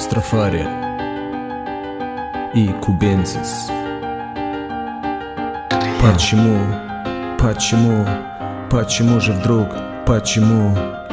Растафари и Кубенцис. Почему же вдруг, почему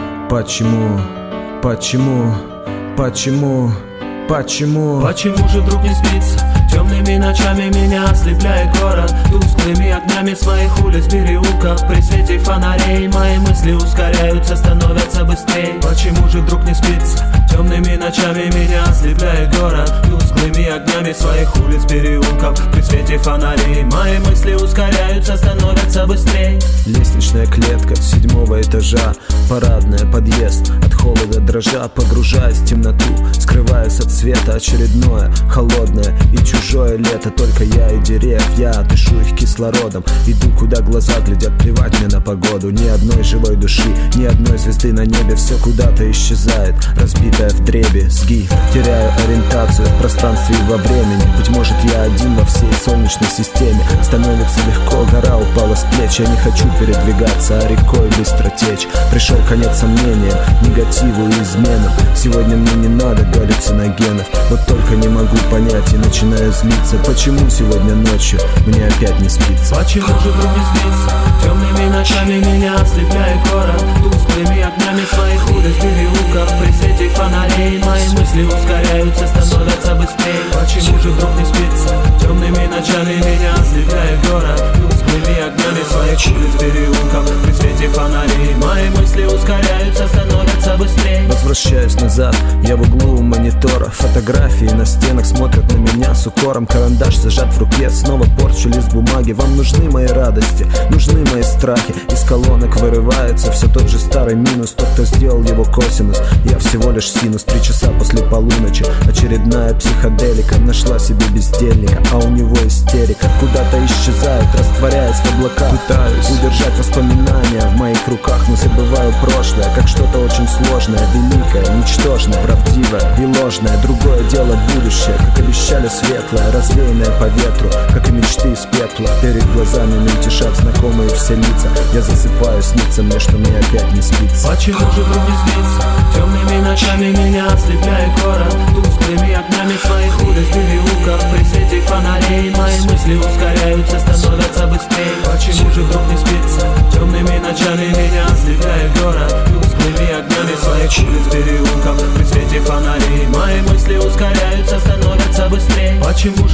же вдруг не спится? Темными ночами меня ослепляет город, тусклыми огнями своих улиц, переулков. При свете фонарей мои мысли ускоряются, становятся быстрее. Почему же вдруг не спится? Темными ночами меня ослепляет город, тусклыми огнями своих улиц, переулков. При свете фонарей мои мысли ускоряются, становятся быстрее. Лестничная клетка 7-го этажа, парадная, подъезд. От холода дрожа, погружаясь в темноту, скрываясь от света, очередное холодное и чужое лето. Только я и деревья, дышу их кислородом. Иду, куда глаза глядят, плевать мне на погоду. Ни одной живой души, ни одной звезды на небе. Все куда-то исчезает, разбитое вдребезги. Теряю ориентацию в пространстве и во времени. Быть может, я один во всей солнечной системе. Становится легко, гора упала с плеч. Я не хочу передвигаться, а рекой быстро течь. Пришел конец сомнениям, негативу и изменам. Сегодня мне не надо галлюциногенов. Вот только не могу понять и начинаю злиться. Почему сегодня ночью мне опять не спится? Почему же вдруг не спится? Темными ночами меня ослепляет город, тусклыми огнями своих улиц, переулков. При свете фонарей мои мысли ускоряются, становятся быстрее. Почему же вдруг не спится? Темными ночами меня ослепляет город, тусклыми огнями своих улиц, переулков. При свете фонарей мои мысли ускоряются, становятся быстрее. Возвращаюсь назад, я в углу у монитора. Фотографии на стенах смотрят на меня с укором. Карандаш зажат в руке, снова порчу лист бумаги. Вам нужны мои радости, нужны мои страхи. Из колонок вырывается все тот же старый минус. Тот, кто сделал его косинус, я всего лишь синус. 3 часа после полуночи, очередная психоделика. Нашла себе бездельника, а у него истерика. Куда-то исчезает, растворяясь в облаках. Пытаюсь удержать воспоминания в моих руках, но забываю прошлое, как что-то очень сложное, великое, ничтожное, правдивое и ложное. Другое дело будущее, как обещали светлое, развеянное по ветру, как и мечты из пепла. Перед глазами мельтешат знакомые все лица. Я засыпаю, снится мне, что мне опять не спится. Почему же вдруг не спится? Темными ночами меня ослепляет город, тусклыми огнями своих улиц, переулков. При свете фонарей мои мысли ускоряются, становятся быстрее. Почему же вдруг не спится? Темными ночами меня ослепляет город, тусклыми огнями своих улиц, переулков. При свете фонарей мои мысли ускоряются, становятся быстрее. Почему же